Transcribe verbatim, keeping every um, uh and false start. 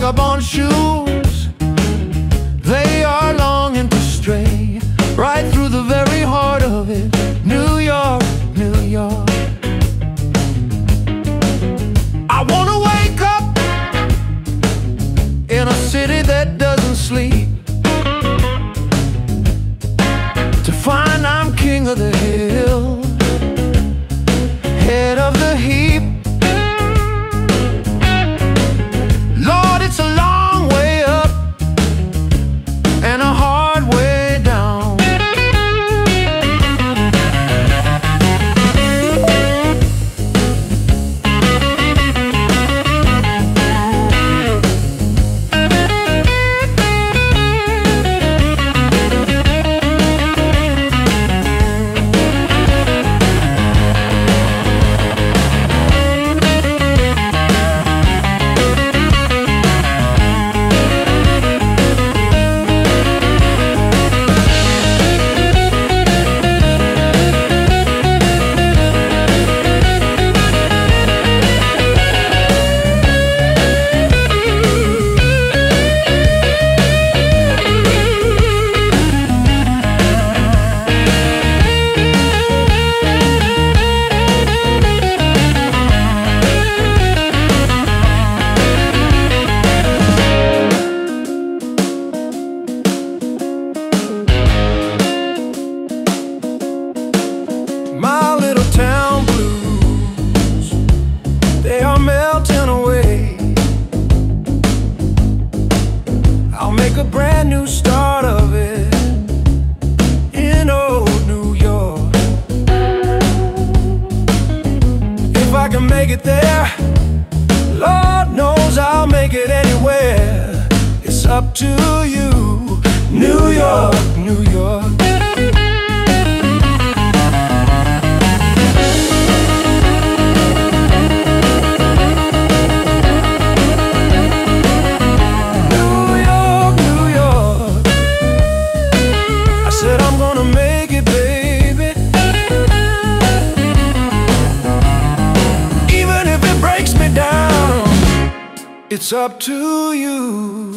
vagabond shoes. They are longing to stray right through the very heart of it. New York, New York. I wanna wake up in a city that doesn't sleep, to find I'm king of the hill, head of the heap. Lord, it's a long way up and a hard way down. My little town blues, they are melting away. I'll make a brand new start of it in old New York. If I can make it there, Lord knows I'll make it anywhere. It's up to you, New York, New York. It's up to you.